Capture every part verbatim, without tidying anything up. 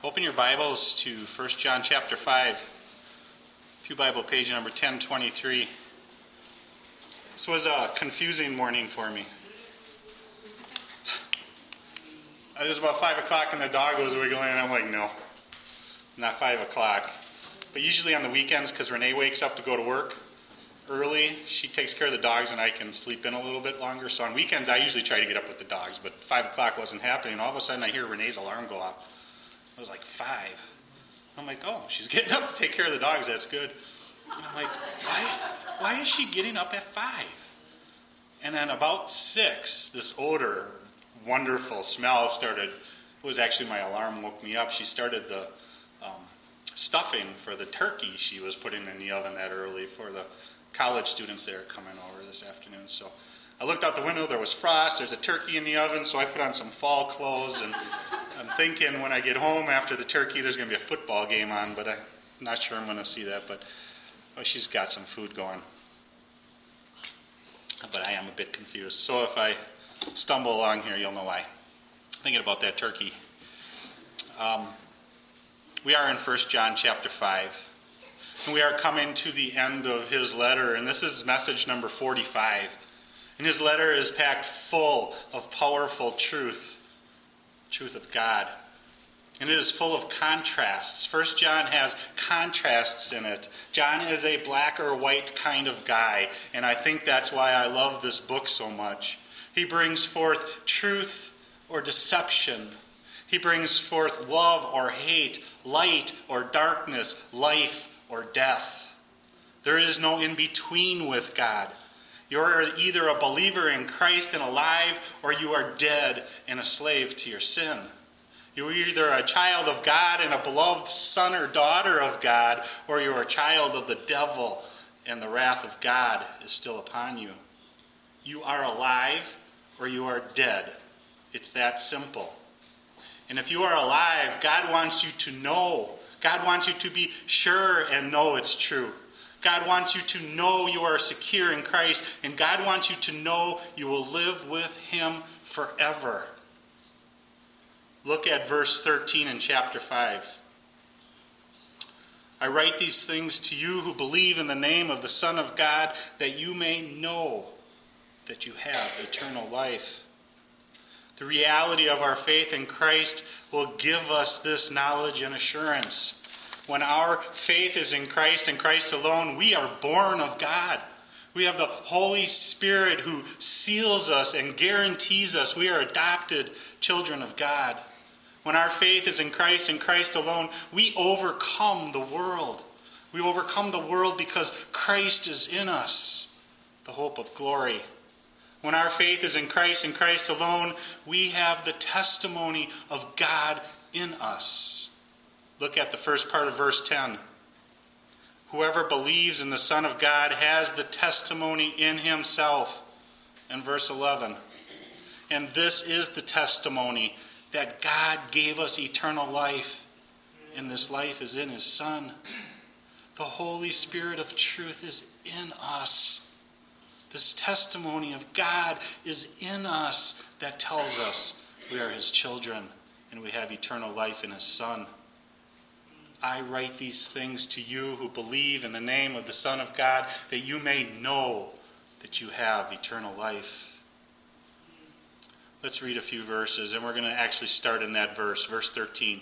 Open your Bibles to First John chapter five, Pew Bible page number ten twenty-three. This was a confusing morning for me. It was about five o'clock and the dog was wiggling and I'm like, no, not five o'clock. But usually on the weekends, because Renee wakes up to go to work early, she takes care of the dogs and I can sleep in a little bit longer. So on weekends I usually try to get up with the dogs, but five o'clock wasn't happening. And all of a sudden I hear Renee's alarm go off. It was like five. I'm like, oh, she's getting up to take care of the dogs. That's good. And I'm like, why, why is she getting up at five? And then about six, this odor, wonderful smell started. It was actually my alarm woke me up. She started the um, stuffing for the turkey she was putting in the oven that early for the college students that are coming over this afternoon. So I looked out the window. There was frost. There's a turkey in the oven. So I put on some fall clothes and I'm thinking when I get home after the turkey, there's going to be a football game on, but I'm not sure I'm going to see that. But oh, she's got some food going. But I am a bit confused. So if I stumble along here, you'll know why. Thinking about that turkey. Um, we are in First John chapter five. And we are coming to the end of his letter. And this is message number forty-five. And his letter is packed full of powerful truth. Truth of God. And it is full of contrasts. First John has contrasts in it. John is a black or white kind of guy, and I think that's why I love this book so much. He brings forth truth or deception. He brings forth love or hate, light or darkness, life or death. There is no in-between with God. You're either a believer in Christ and alive, or you are dead and a slave to your sin. You're either a child of God and a beloved son or daughter of God, or you're a child of the devil and the wrath of God is still upon you. You are alive or you are dead. It's that simple. And if you are alive, God wants you to know. God wants you to be sure and know it's true. God wants you to know you are secure in Christ, and God wants you to know you will live with him forever. Look at verse thirteen in chapter five. I write these things to you who believe in the name of the Son of God, that you may know that you have eternal life. The reality of our faith in Christ will give us this knowledge and assurance. When our faith is in Christ and Christ alone, we are born of God. We have the Holy Spirit who seals us and guarantees us we are adopted children of God. When our faith is in Christ and Christ alone, we overcome the world. We overcome the world because Christ is in us, the hope of glory. When our faith is in Christ and Christ alone, we have the testimony of God in us. Look at the first part of verse ten. Whoever believes in the Son of God has the testimony in himself. And verse eleven. And this is the testimony that God gave us eternal life, and this life is in his Son. The Holy Spirit of truth is in us. This testimony of God is in us that tells us we are his children and we have eternal life in his Son. I write these things to you who believe in the name of the Son of God, that you may know that you have eternal life. Let's read a few verses, and we're going to actually start in that verse, verse thirteen.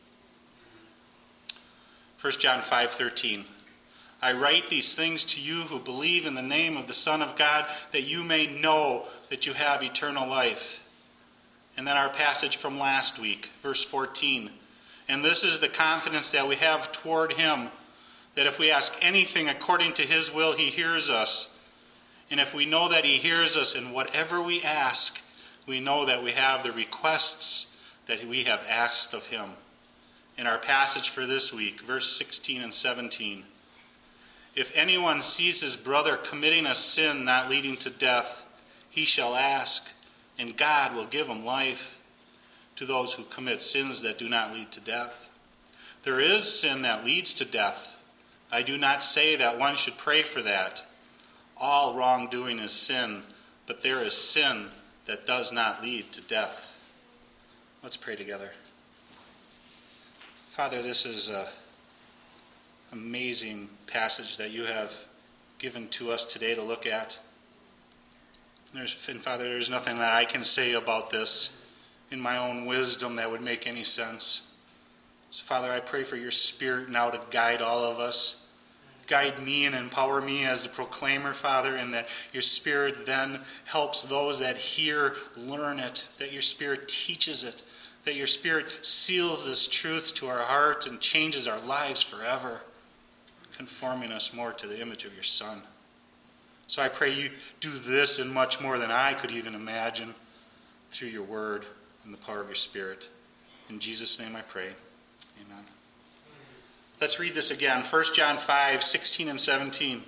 First John five thirteen. I write these things to you who believe in the name of the Son of God, that you may know that you have eternal life. And then our passage from last week, verse fourteen. And this is the confidence that we have toward him, that if we ask anything according to his will, he hears us. And if we know that he hears us in whatever we ask, we know that we have the requests that we have asked of him. In our passage for this week, verse sixteen and seventeen. If anyone sees his brother committing a sin not leading to death, he shall ask, and God will give him life. To those who commit sins that do not lead to death. There is sin that leads to death. I do not say that one should pray for that. All wrongdoing is sin, but there is sin that does not lead to death. Let's pray together. Father, this is an amazing passage that you have given to us today to look at. There's, and Father, there's nothing that I can say about this in my own wisdom that would make any sense. So, Father, I pray for your Spirit now to guide all of us. Guide me and empower me as the proclaimer, Father, and that your Spirit then helps those that hear learn it, that your Spirit teaches it, that your Spirit seals this truth to our heart and changes our lives forever, conforming us more to the image of your Son. So I pray you do this and much more than I could even imagine through your word and the power of your Spirit. In Jesus' name I pray. Amen. Let's read this again. First John five, sixteen and seventeen.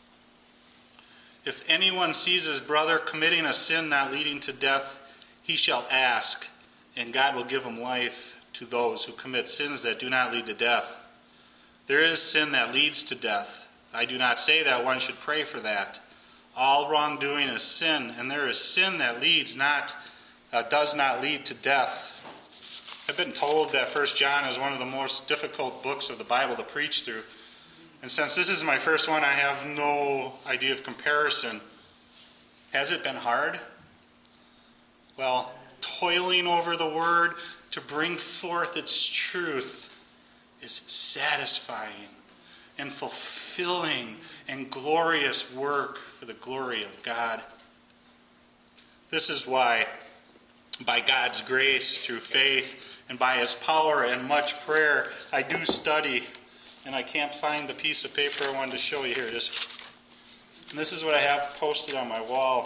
If anyone sees his brother committing a sin not leading to death, he shall ask, and God will give him life to those who commit sins that do not lead to death. There is sin that leads to death. I do not say that one should pray for that. All wrongdoing is sin, and there is sin that leads not, uh, does not lead to death. I've been told that First John is one of the most difficult books of the Bible to preach through. And since this is my first one, I have no idea of comparison. Has it been hard? Well, toiling over the word to bring forth its truth is satisfying and fulfilling and glorious work for the glory of God. This is why, by God's grace, through faith, and by his power and much prayer, I do study, and I can't find the piece of paper I wanted to show you. Here it is. And this is what I have posted on my wall.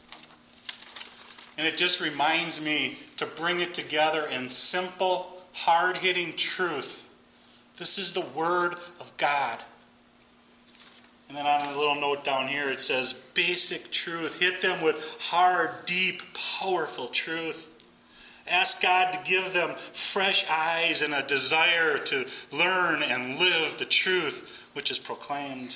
And it just reminds me to bring it together in simple, hard-hitting truth. This is the Word of God. And then on a little note down here, it says, basic truth. Hit them with hard, deep, powerful truth. Ask God to give them fresh eyes and a desire to learn and live the truth which is proclaimed.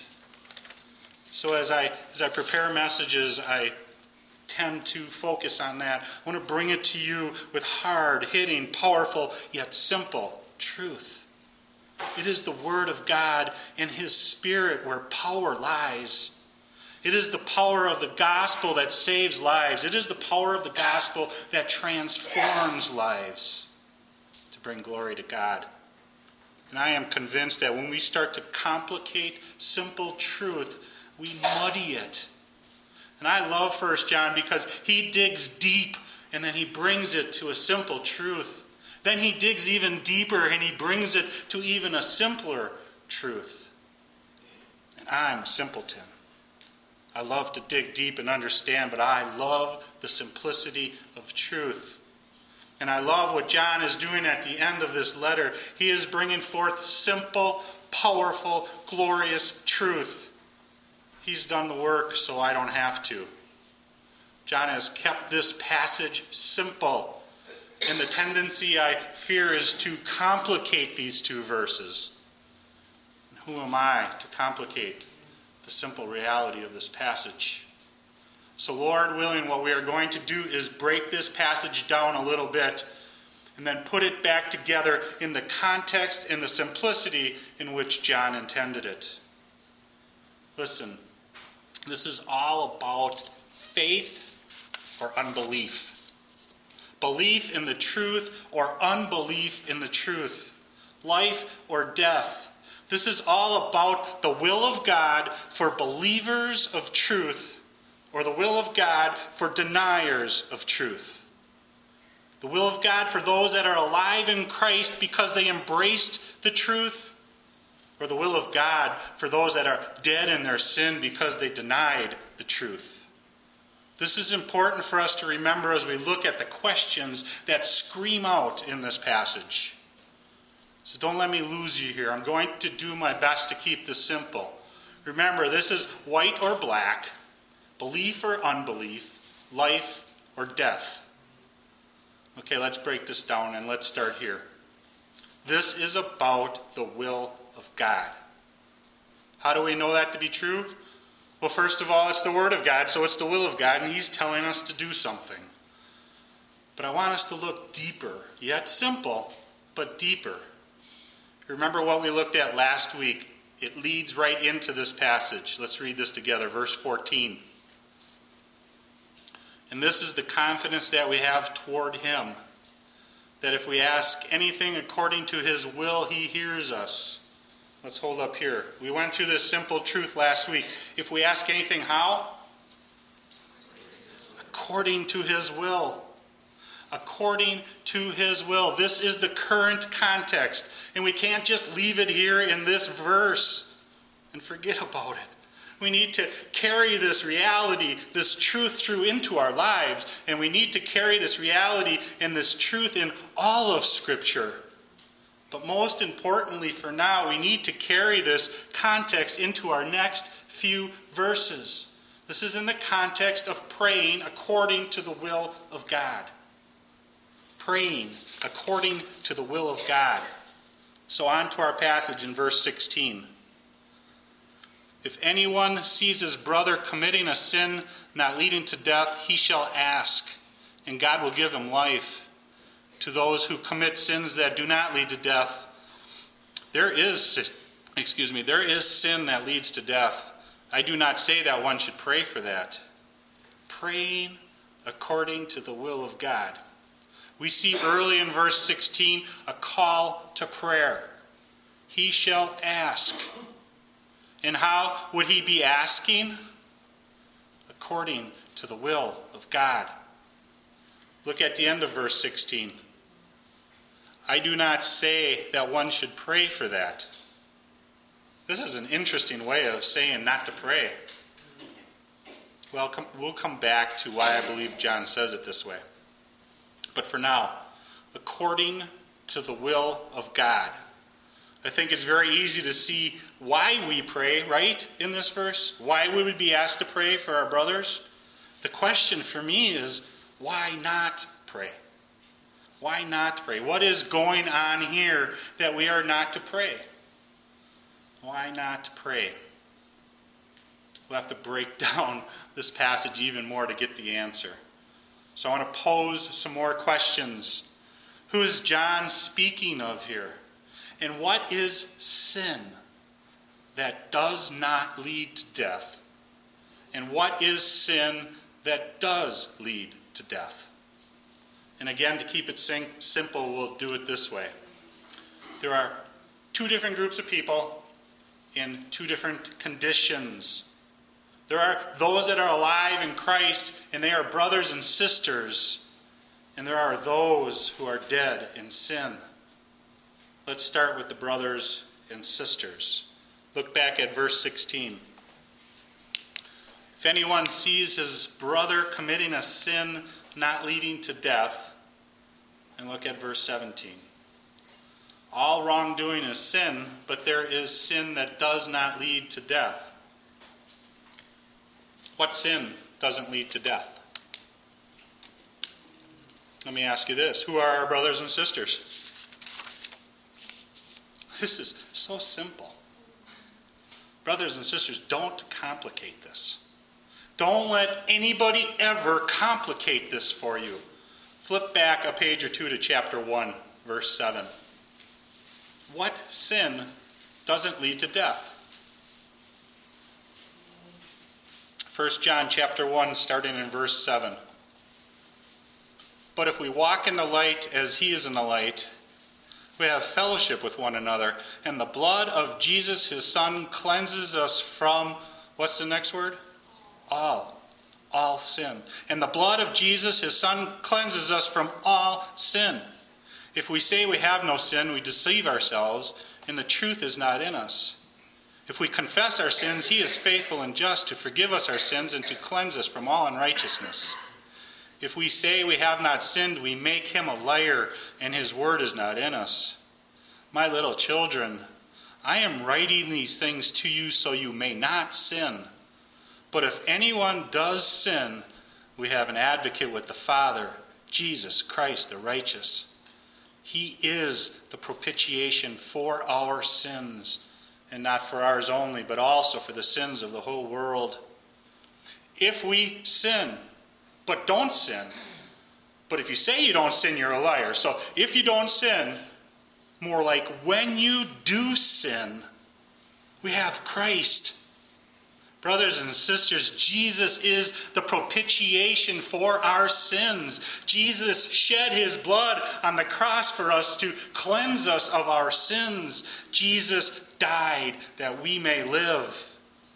So as I as I prepare messages, I tend to focus on that. I want to bring it to you with hard-hitting, powerful, yet simple truth. It is the Word of God and His Spirit where power lies. It is the power of the gospel that saves lives. It is the power of the gospel that transforms lives to bring glory to God. And I am convinced that when we start to complicate simple truth, we muddy it. And I love First John because he digs deep and then he brings it to a simple truth. Then he digs even deeper and he brings it to even a simpler truth. And I'm a simpleton. I love to dig deep and understand, but I love the simplicity of truth. And I love what John is doing at the end of this letter. He is bringing forth simple, powerful, glorious truth. He's done the work, so I don't have to. John has kept this passage simple. And the tendency, I fear, is to complicate these two verses. And who am I to complicate the simple reality of this passage? So, Lord willing, what we are going to do is break this passage down a little bit and then put it back together in the context and the simplicity in which John intended it. Listen, this is all about faith or unbelief. Belief in the truth or unbelief in the truth. Life or death. This is all about the will of God for believers of truth or the will of God for deniers of truth. The will of God for those that are alive in Christ because they embraced the truth, or the will of God for those that are dead in their sin because they denied the truth. This is important for us to remember as we look at the questions that scream out in this passage. So don't let me lose you here. I'm going to do my best to keep this simple. Remember, this is white or black, belief or unbelief, life or death. Okay, let's break this down and let's start here. This is about the will of God. How do we know that to be true? Well, first of all, it's the Word of God, so it's the will of God, and He's telling us to do something. But I want us to look deeper, yet simple, but deeper. Remember what we looked at last week. It leads right into this passage. Let's read this together. Verse fourteen. And this is the confidence that we have toward him, that if we ask anything according to his will, he hears us. Let's hold up here. We went through this simple truth last week. If we ask anything, how? According to his will. According to his will. This is the current context. And we can't just leave it here in this verse and forget about it. We need to carry this reality, this truth through into our lives. And we need to carry this reality and this truth in all of Scripture. But most importantly for now, we need to carry this context into our next few verses. This is in the context of praying according to the will of God. Praying according to the will of God. So on to our passage in verse sixteen. If anyone sees his brother committing a sin not leading to death, he shall ask, and God will give him life. To those who commit sins that do not lead to death, there is, excuse me, there is sin that leads to death. I do not say that one should pray for that. Praying according to the will of God. We see early in verse sixteen a call to prayer. He shall ask. And how would he be asking? According to the will of God. Look at the end of verse sixteen. I do not say that one should pray for that. This is an interesting way of saying not to pray. Well, we'll come back to why I believe John says it this way. But for now, according to the will of God. I think it's very easy to see why we pray, right, in this verse. Why would we be asked to pray for our brothers? The question for me is, why not pray? Why not pray? What is going on here that we are not to pray? Why not pray? We'll have to break down this passage even more to get the answer. So I want to pose some more questions. Who is John speaking of here? And what is sin that does not lead to death? And what is sin that does lead to death? And again, to keep it simple, we'll do it this way. There are two different groups of people in two different conditions. There are those that are alive in Christ, and they are brothers and sisters. And there are those who are dead in sin. Let's start with the brothers and sisters. Look back at verse sixteen. If anyone sees his brother committing a sin not leading to death, and look at verse seventeen. All wrongdoing is sin, but there is sin that does not lead to death. What sin doesn't lead to death? Let me ask you this. Who are our brothers and sisters? This is so simple. Brothers and sisters, don't complicate this. Don't let anybody ever complicate this for you. Flip back a page or two to chapter one, verse seven. What sin doesn't lead to death? First John chapter one, starting in verse seven. But if we walk in the light as he is in the light, we have fellowship with one another, and the blood of Jesus, his Son, cleanses us from, what's the next word? All. All sin. And the blood of Jesus, his Son, cleanses us from all sin. If we say we have no sin, we deceive ourselves, and the truth is not in us. If we confess our sins, he is faithful and just to forgive us our sins and to cleanse us from all unrighteousness. If we say we have not sinned, we make him a liar, and his word is not in us. My little children, I am writing these things to you so you may not sin. But if anyone does sin, we have an advocate with the Father, Jesus Christ the righteous. He is the propitiation for our sins, and not for ours only, but also for the sins of the whole world. If we sin, but don't sin, but if you say you don't sin, you're a liar. So if you don't sin, more like when you do sin, we have Christ. Brothers and sisters, Jesus is the propitiation for our sins. Jesus shed his blood on the cross for us to cleanse us of our sins. Jesus died that we may live.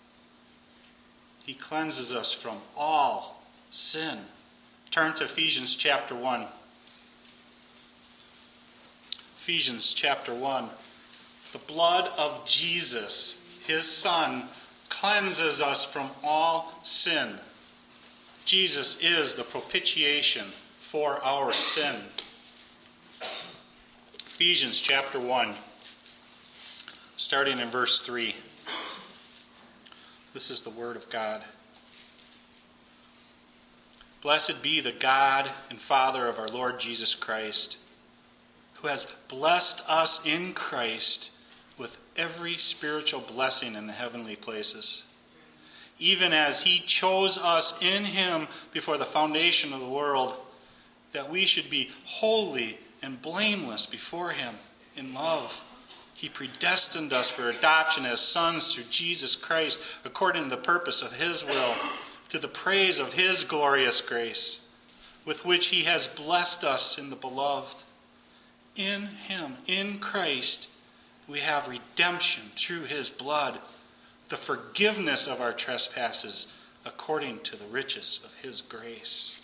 He cleanses us from all sin. Turn to Ephesians chapter one. Ephesians chapter one. The blood of Jesus, his Son, cleanses us from all sin. Jesus is the propitiation for our sin. Ephesians chapter one, starting in verse three. This is the word of God. Blessed be the God and Father of our Lord Jesus Christ, who has blessed us in Christ with every spiritual blessing in the heavenly places, even as he chose us in him before the foundation of the world, that we should be holy and blameless before him in love. He predestined us for adoption as sons through Jesus Christ, according to the purpose of his will, to the praise of his glorious grace, with which he has blessed us in the beloved. In him, in Christ, we have redemption through his blood, the forgiveness of our trespasses according to the riches of his grace.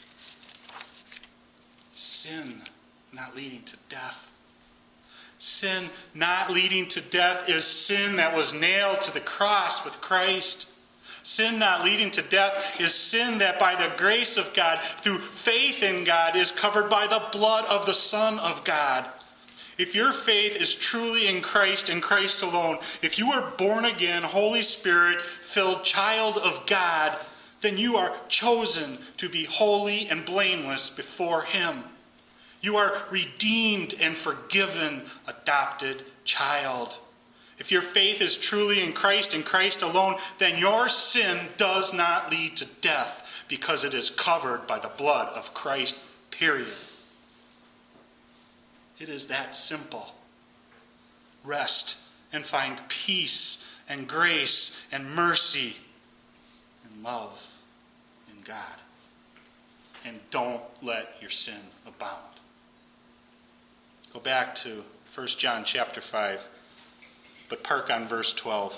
Sin not leading to death. Sin not leading to death is sin that was nailed to the cross with Christ. Sin not leading to death is sin that by the grace of God, through faith in God, is covered by the blood of the Son of God. If your faith is truly in Christ and Christ alone, if you are born again, Holy Spirit-filled child of God, then you are chosen to be holy and blameless before him. You are redeemed and forgiven, adopted child. If your faith is truly in Christ and Christ alone, then your sin does not lead to death because it is covered by the blood of Christ, period. It is that simple. Rest and find peace and grace and mercy and love in God. And don't let your sin abound. Go back to First John chapter five, but park on verse twelve.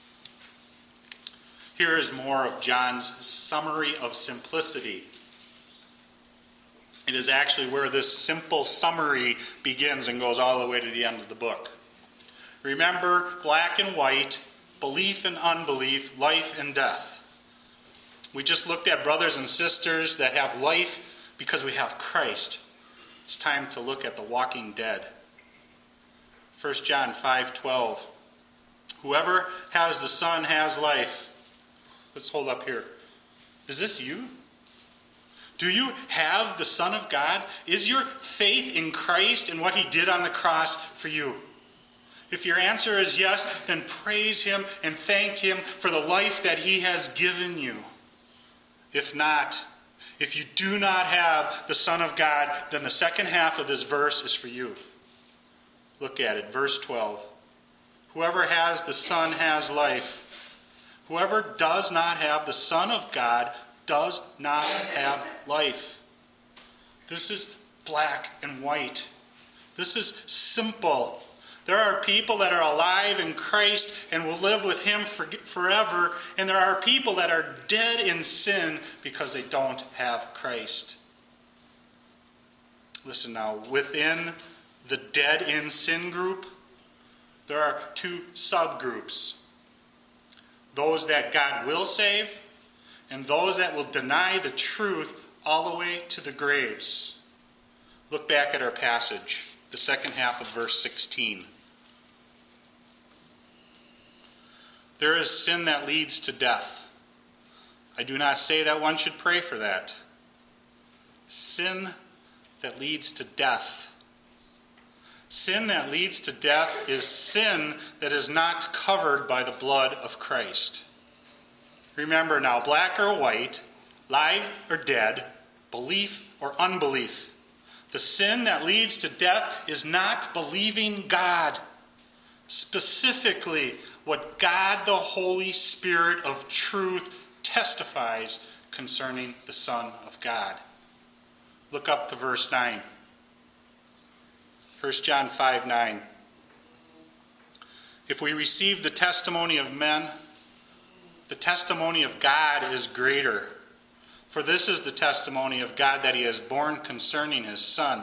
Here is more of John's summary of simplicity. It is actually where this simple summary begins and goes all the way to the end of the book. Remember, black and white, belief and unbelief, life and death. We just looked at brothers and sisters that have life because we have Christ. It's time to look at the walking dead. First John five twelve. Whoever has the Son has life. Let's hold up here. Is this you? Do you have the Son of God? Is your faith in Christ and what he did on the cross for you? If your answer is yes, then praise him and thank him for the life that he has given you. If not, if you do not have the Son of God, then the second half of this verse is for you. Look at it, verse twelve. Whoever has the Son has life. Whoever does not have the Son of God does not have life. This is black and white. This is simple. There are people that are alive in Christ and will live with him for, forever, and there are people that are dead in sin because they don't have Christ. Listen now, within the dead in sin group, there are two subgroups. Those that God will save, and those that will deny the truth all the way to the graves. Look back at our passage, the second half of verse sixteen. There is sin that leads to death. I do not say that one should pray for that. Sin that leads to death. Sin that leads to death is sin that is not covered by the blood of Christ. Remember now, black or white, live or dead, belief or unbelief. The sin that leads to death is not believing God. Specifically, what God the Holy Spirit of truth testifies concerning the Son of God. Look up to verse nine. First John five nine. If we receive the testimony of men, the testimony of God is greater. For this is the testimony of God that he has borne concerning his Son.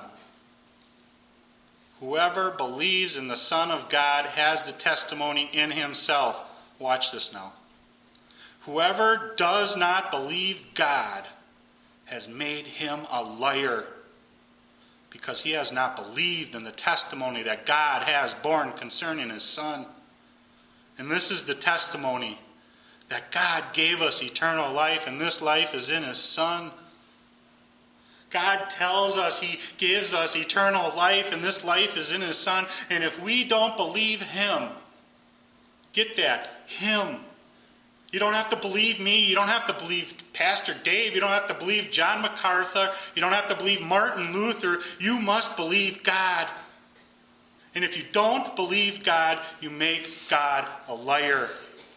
Whoever believes in the Son of God has the testimony in himself. Watch this now. Whoever does not believe God has made him a liar, because he has not believed in the testimony that God has borne concerning his Son. And this is the testimony, that God gave us eternal life, and this life is in his Son. God tells us he gives us eternal life, and this life is in his Son. And if we don't believe him, get that, him. You don't have to believe me. You don't have to believe Pastor Dave. You don't have to believe John MacArthur. You don't have to believe Martin Luther. You must believe God. And if you don't believe God, you make God a liar.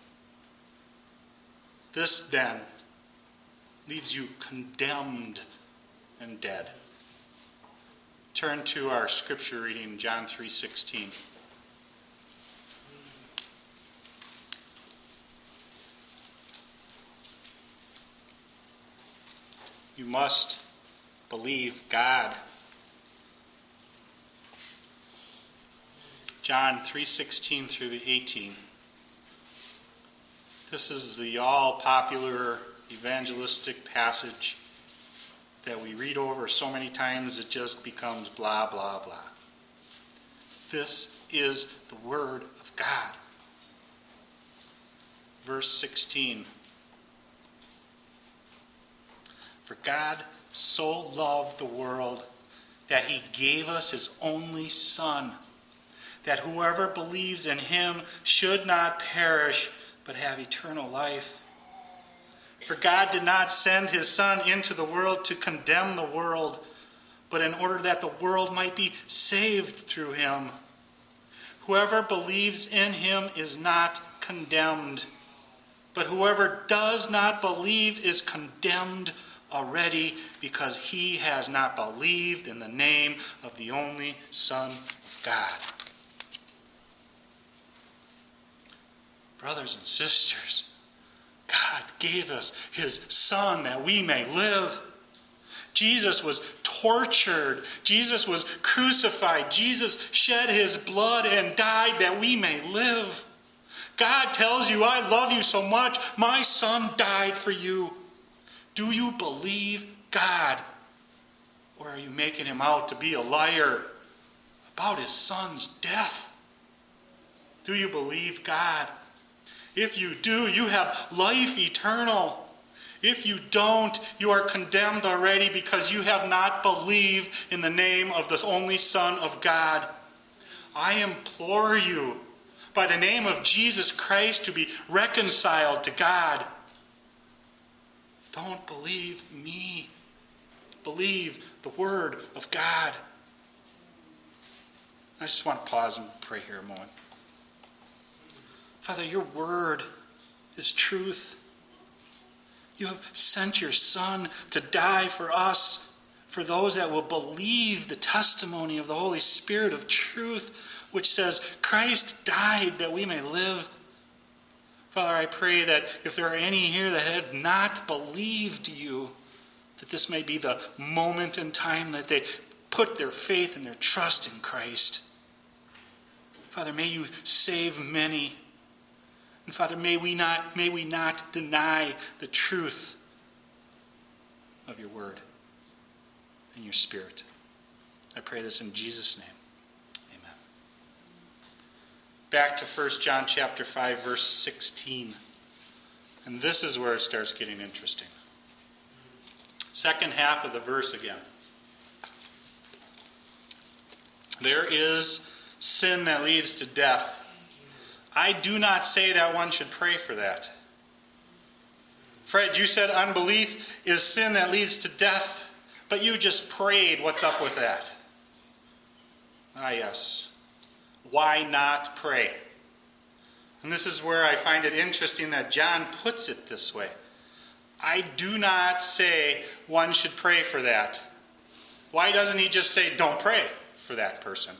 This then leaves you condemned and dead. Turn to our scripture reading, John three sixteen. You must believe God. John three sixteen through the eighteen. This is the all-popular evangelistic passage that we read over so many times it just becomes blah, blah, blah. This is the Word of God. Verse sixteen. For God so loved the world that he gave us his only Son, that whoever believes in him should not perish, but have eternal life. For God did not send his Son into the world to condemn the world, but in order that the world might be saved through him. Whoever believes in him is not condemned, but whoever does not believe is condemned already, because he has not believed in the name of the only Son of God. Brothers and sisters, God gave us his Son that we may live. Jesus was tortured. Jesus was crucified. Jesus shed his blood and died that we may live. God tells you, I love you so much, my Son died for you. Do you believe God? Or are you making him out to be a liar about his Son's death? Do you believe God? If you do, you have life eternal. If you don't, you are condemned already, because you have not believed in the name of the only Son of God. I implore you, by the name of Jesus Christ, to be reconciled to God. Don't believe me. Believe the Word of God. I just want to pause and pray here a moment. Father, your Word is truth. You have sent your Son to die for us, for those that will believe the testimony of the Holy Spirit of truth, which says Christ died that we may live. Father, I pray that if there are any here that have not believed you, that this may be the moment in time that they put their faith and their trust in Christ. Father, may you save many. And Father, may we not, may we not deny the truth of your word and your Spirit. I pray this in Jesus' name. Back to First John chapter five, verse sixteen. And this is where it starts getting interesting. Second half of the verse again. There is sin that leads to death. I do not say that one should pray for that. Fred, you said unbelief is sin that leads to death. But you just prayed. What's up with that? Ah, yes. Why not pray? And this is where I find it interesting that John puts it this way. I do not say one should pray for that. Why doesn't he just say, don't pray for that person?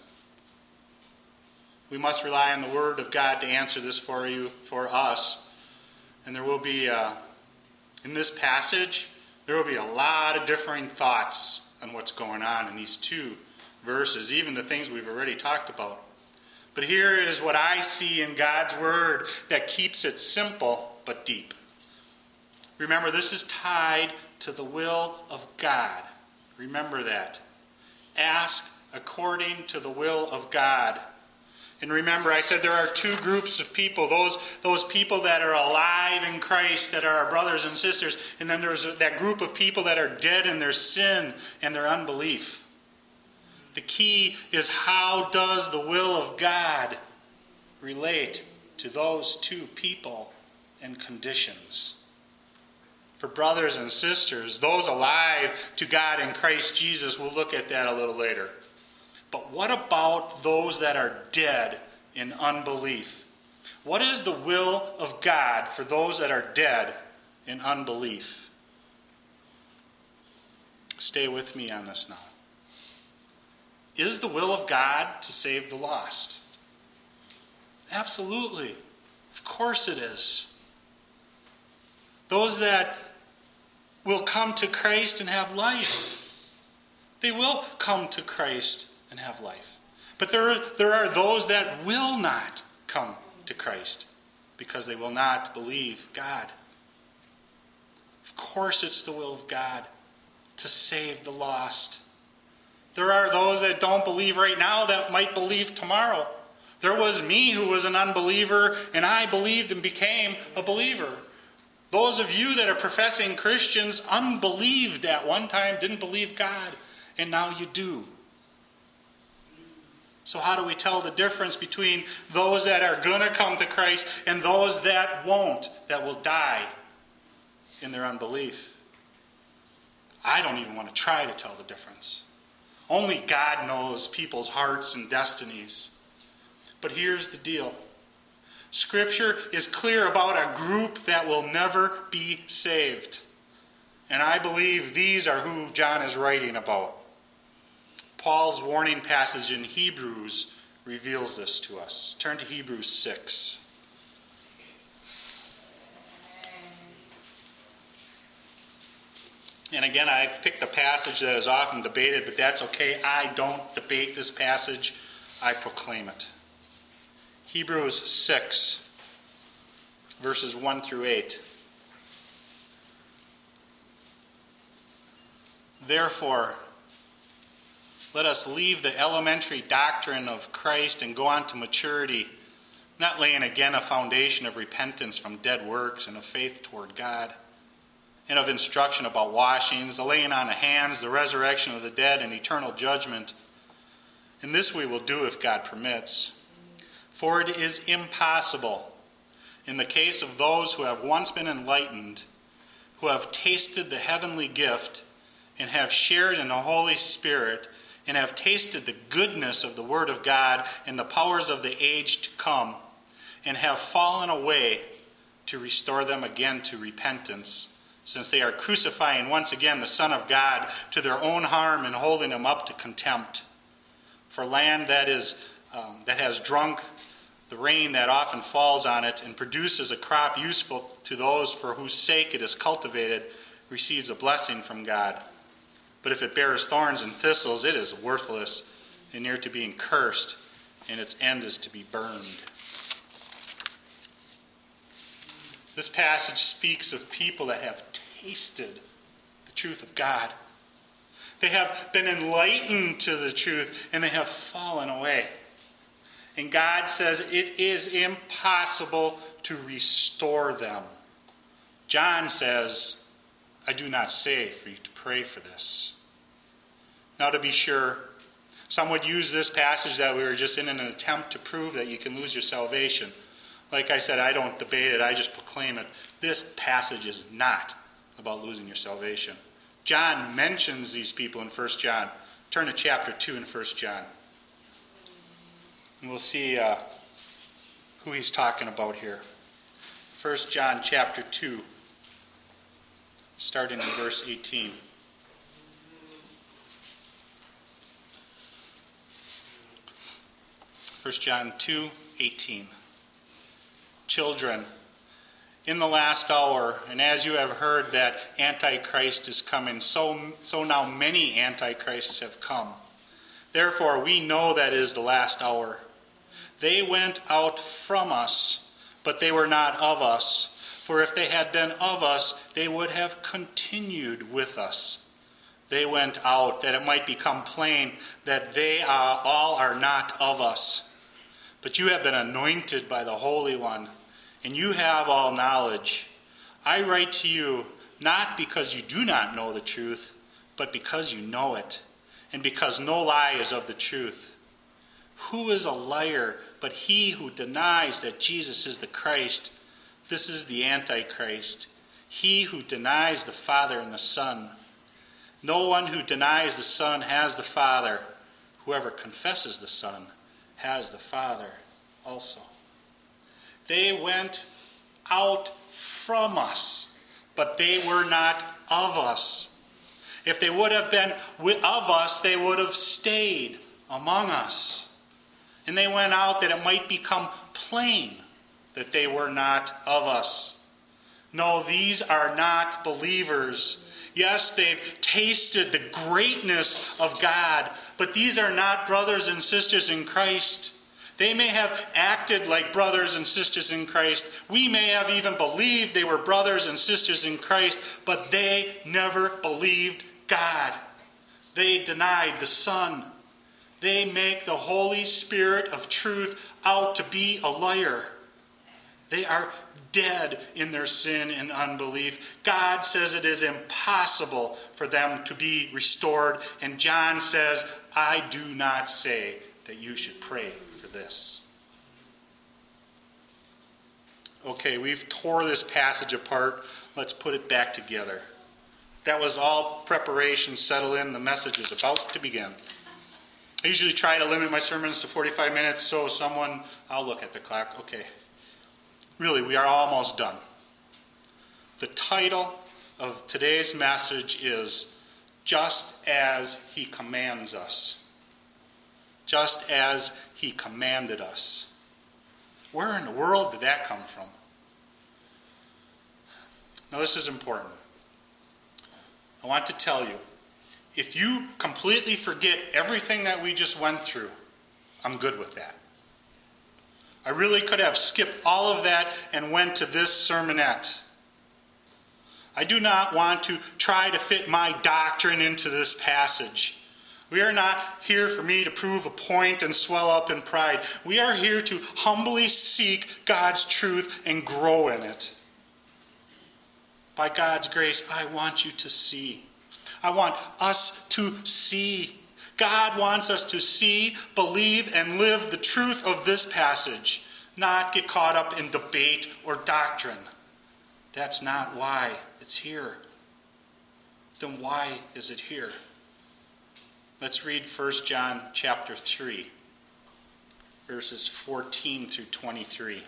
We must rely on the Word of God to answer this for you, for us. And there will be, uh, in this passage, there will be a lot of differing thoughts on what's going on in these two verses, even the things we've already talked about. But here is what I see in God's Word that keeps it simple but deep. Remember, this is tied to the will of God. Remember that. Ask according to the will of God. And remember, I said there are two groups of people. Those, those people that are alive in Christ, that are our brothers and sisters. And then there's that group of people that are dead in their sin and their unbelief. The key is, how does the will of God relate to those two people and conditions? For brothers and sisters, those alive to God in Christ Jesus, we'll look at that a little later. But what about those that are dead in unbelief? What is the will of God for those that are dead in unbelief? Stay with me on this now. Is the will of God to save the lost? Absolutely. Of course it is. Those that will come to Christ and have life, they will come to Christ and have life. But there, there are those that will not come to Christ because they will not believe God. Of course it's the will of God to save the lost. There are those that don't believe right now that might believe tomorrow. There was me who was an unbeliever, and I believed and became a believer. Those of you that are professing Christians unbelieved at one time, didn't believe God, and now you do. So how do we tell the difference between those that are going to come to Christ and those that won't, that will die in their unbelief? I don't even want to try to tell the difference. Only God knows people's hearts and destinies. But here's the deal. Scripture is clear about a group that will never be saved. And I believe these are who John is writing about. Paul's warning passage in Hebrews reveals this to us. Turn to Hebrews six. And again, I picked a passage that is often debated, but that's okay. I don't debate this passage. I proclaim it. Hebrews six, verses one through eight. Therefore, let us leave the elementary doctrine of Christ and go on to maturity, not laying again a foundation of repentance from dead works and of faith toward God, and of instruction about washings, the laying on of hands, the resurrection of the dead, and eternal judgment. And this we will do if God permits. For it is impossible, in the case of those who have once been enlightened, who have tasted the heavenly gift, and have shared in the Holy Spirit, and have tasted the goodness of the Word of God and the powers of the age to come, and have fallen away, to restore them again to repentance, since they are crucifying once again the Son of God to their own harm and holding him up to contempt. For land that is um, that has drunk the rain that often falls on it and produces a crop useful to those for whose sake it is cultivated, receives a blessing from God. But if it bears thorns and thistles, it is worthless and near to being cursed, and its end is to be burned. This passage speaks of people that have tasted the truth of God. They have been enlightened to the truth, and they have fallen away. And God says it is impossible to restore them. John says, I do not say for you to pray for this. Now, to be sure, some would use this passage that we were just in an attempt to prove that you can lose your salvation. Like I said, I don't debate it, I just proclaim it. This passage is not about losing your salvation. John mentions these people in First John. Turn to chapter two in First John. And we'll see uh, who he's talking about here. First John chapter two, starting in verse eighteen. First John two, eighteen. Children, in the last hour, and as you have heard that Antichrist is coming, so, so now many Antichrists have come. Therefore, we know that it is the last hour. They went out from us, but they were not of us. For if they had been of us, they would have continued with us. They went out, that it might become plain that they are, all are not of us. But you have been anointed by the Holy One, and you have all knowledge. I write to you, not because you do not know the truth, but because you know it, and because no lie is of the truth. Who is a liar but he who denies that Jesus is the Christ? This is the Antichrist, he who denies the Father and the Son. No one who denies the Son has the Father. Whoever confesses the Son has the Father also. They went out from us, but they were not of us. If they would have been of us, they would have stayed among us. And they went out that it might become plain that they were not of us. No, these are not believers. Yes, they've tasted the greatness of God, but these are not brothers and sisters in Christ. They may have acted like brothers and sisters in Christ. We may have even believed they were brothers and sisters in Christ, but they never believed God. They denied the Son. They make the Holy Spirit of truth out to be a liar. They are dead in their sin and unbelief. God says it is impossible for them to be restored. And John says, I do not say that you should pray for this. Okay, we've tore this passage apart. Let's put it back together. That was all preparation. Settle in. The message is about to begin. I usually try to limit my sermons to forty-five minutes, so someone, I'll look at the clock. Okay. Really, we are almost done. The title of today's message is Just as He Commands Us. Just as He commanded us. Where in the world did that come from? Now, this is important. I want to tell you, if you completely forget everything that we just went through, I'm good with that. I really could have skipped all of that and went to this sermonette. I do not want to try to fit my doctrine into this passage. We are not here for me to prove a point and swell up in pride. We are here to humbly seek God's truth and grow in it. By God's grace, I want you to see. I want us to see. God wants us to see, believe, and live the truth of this passage, not get caught up in debate or doctrine. That's not why it's here. Then why is it here? Let's read First John chapter three, verses fourteen through twenty-three.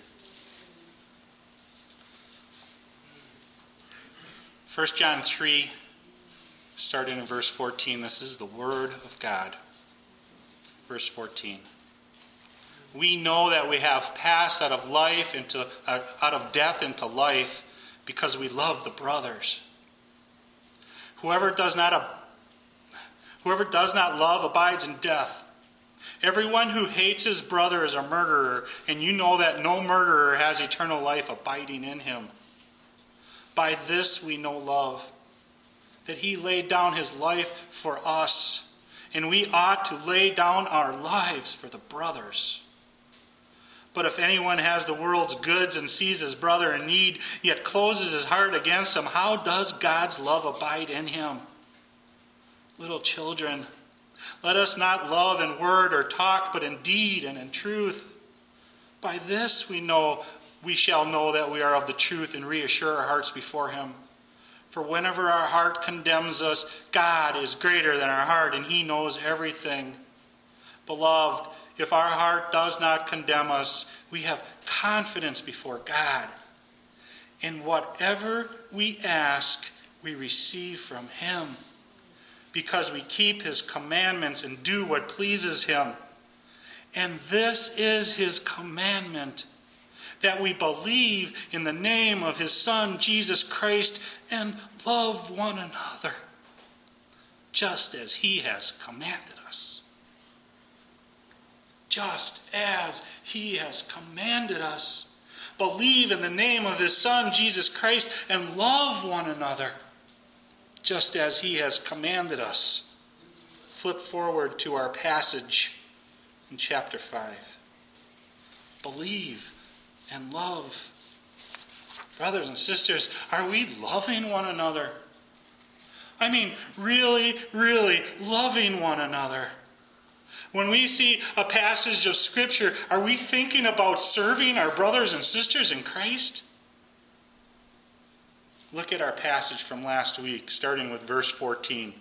First John three, starting in verse fourteen. This is the Word of God. Verse fourteen. We know that we have passed out of life into uh, out of death into life because we love the brothers. Whoever does not ab- whoever does not love abides in death. Everyone who hates his brother is a murderer, and you know that no murderer has eternal life abiding in him. By this we know love, that he laid down his life for us, and we ought to lay down our lives for the brothers. But if anyone has the world's goods and sees his brother in need, yet closes his heart against him, how does God's love abide in him? Little children, let us not love in word or talk, but in deed and in truth. By this we know, we shall know that we are of the truth and reassure our hearts before him. For whenever our heart condemns us, God is greater than our heart, and he knows everything. Beloved, if our heart does not condemn us, we have confidence before God. And whatever we ask, we receive from him, because we keep his commandments and do what pleases him. And this is his commandment, that we believe in the name of his Son, Jesus Christ, and love one another, just as he has commanded us. Just as he has commanded us. Believe in the name of his Son, Jesus Christ, and love one another, just as he has commanded us. Flip forward to our passage in chapter five. Believe and love. Brothers and sisters, are we loving one another? I mean, really, really loving one another. When we see a passage of Scripture, are we thinking about serving our brothers and sisters in Christ? Look at our passage from last week, starting with verse fourteen.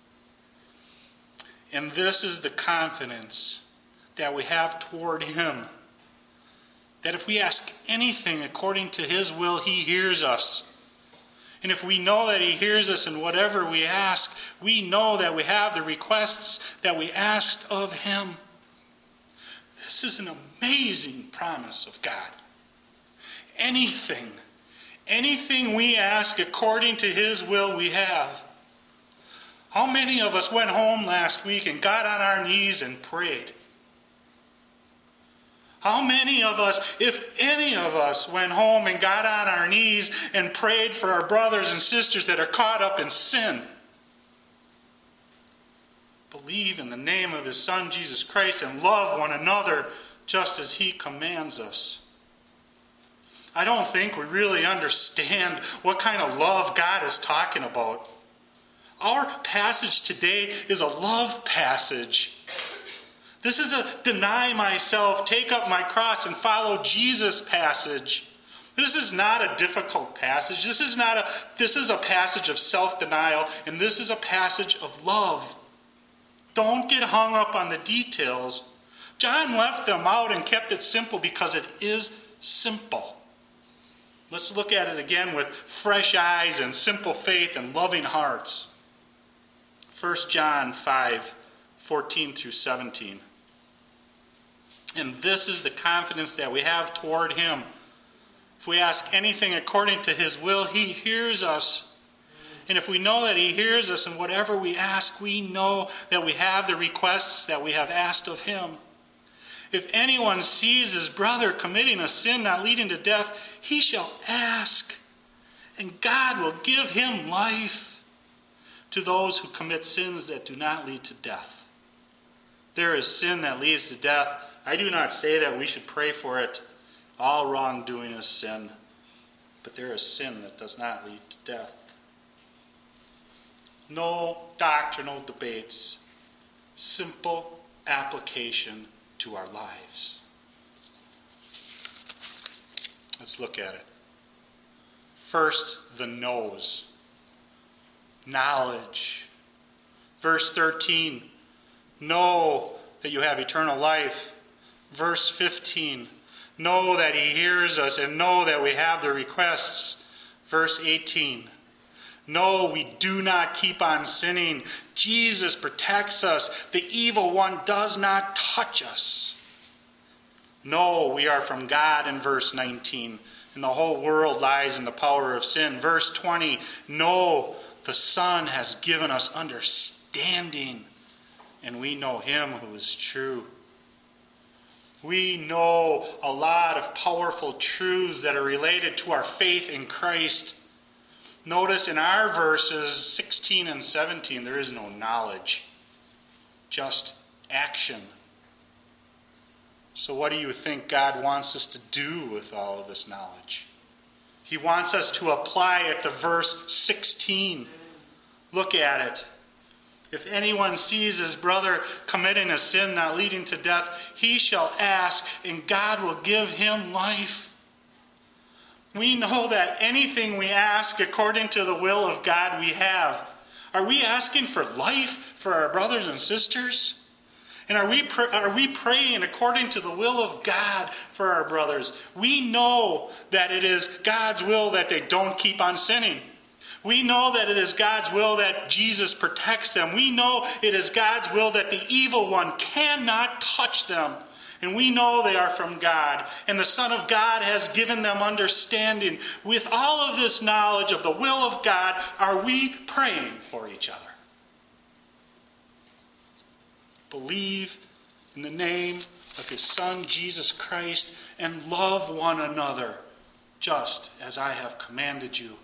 And this is the confidence that we have toward him, that if we ask anything according to his will, he hears us. And if we know that he hears us in whatever we ask, we know that we have the requests that we asked of him. This is an amazing promise of God. Anything, anything we ask according to his will, we have. How many of us went home last week and got on our knees and prayed? How many of us, if any of us, went home and got on our knees and prayed for our brothers and sisters that are caught up in sin? Believe in the name of his Son, Jesus Christ, and love one another just as he commands us. I don't think we really understand what kind of love God is talking about. Our passage today is a love passage. This is a deny myself, take up my cross, and follow Jesus passage. This is not a difficult passage. This is not a this is a passage of self-denial, and this is a passage of love. Don't get hung up on the details. John left them out and kept it simple because it is simple. Let's look at it again with fresh eyes and simple faith and loving hearts. First John five, fourteen through seventeen. And this is the confidence that we have toward him. If we ask anything according to his will, he hears us. And if we know that he hears us in whatever we ask, we know that we have the requests that we have asked of him. If anyone sees his brother committing a sin not leading to death, he shall ask, and God will give him life to those who commit sins that do not lead to death. There is sin that leads to death. I do not say that we should pray for it. All wrongdoing is sin. But there is sin that does not lead to death. No doctrinal debates. Simple application to our lives. Let's look at it. First, the knows. Knowledge. Verse thirteen. Know that you have eternal life. Verse fifteen, know that he hears us and know that we have the requests. Verse eighteen, no, we do not keep on sinning. Jesus protects us. The evil one does not touch us. No, we are from God in verse nineteen, and the whole world lies in the power of sin. Verse twenty, no, the Son has given us understanding, and we know him who is true. We know a lot of powerful truths that are related to our faith in Christ. Notice in our verses sixteen and seventeen, there is no knowledge, just action. So what do you think God wants us to do with all of this knowledge? He wants us to apply it to verse sixteen. Look at it. If anyone sees his brother committing a sin not leading to death, he shall ask, and God will give him life. We know that anything we ask according to the will of God we have. Are we asking for life for our brothers and sisters? And are we pr- are we praying according to the will of God for our brothers? We know that it is God's will that they don't keep on sinning. We know that it is God's will that Jesus protects them. We know it is God's will that the evil one cannot touch them. And we know they are from God. And the Son of God has given them understanding. With all of this knowledge of the will of God, are we praying for each other? Believe in the name of his Son, Jesus Christ, and love one another, just as I have commanded you.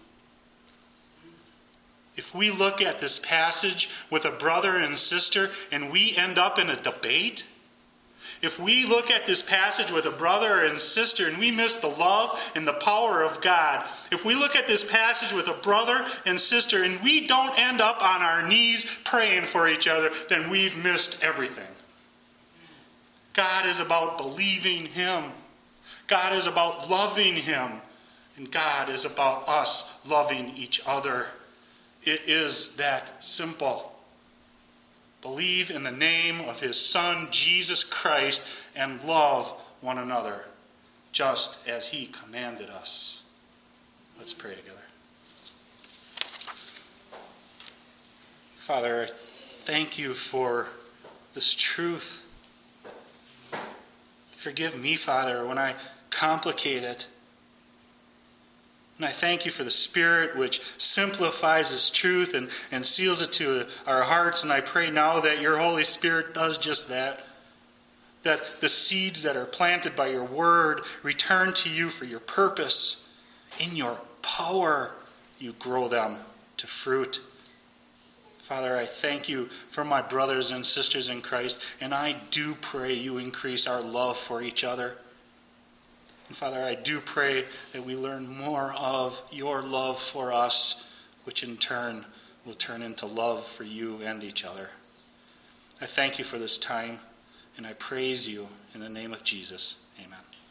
If we look at this passage with a brother and sister and we end up in a debate, if we look at this passage with a brother and sister and we miss the love and the power of God, if we look at this passage with a brother and sister and we don't end up on our knees praying for each other, then we've missed everything. God is about believing him. God is about loving him. And God is about us loving each other. It is that simple. Believe in the name of his Son, Jesus Christ, and love one another, just as he commanded us. Let's pray together. Father, thank you for this truth. Forgive me, Father, when I complicate it. And I thank you for the Spirit which simplifies this truth and, and seals it to our hearts. And I pray now that your Holy Spirit does just that. That the seeds that are planted by your word return to you for your purpose. In your power, you grow them to fruit. Father, I thank you for my brothers and sisters in Christ. And I do pray you increase our love for each other. And Father, I do pray that we learn more of your love for us, which in turn will turn into love for you and each other. I thank you for this time, and I praise you in the name of Jesus. Amen.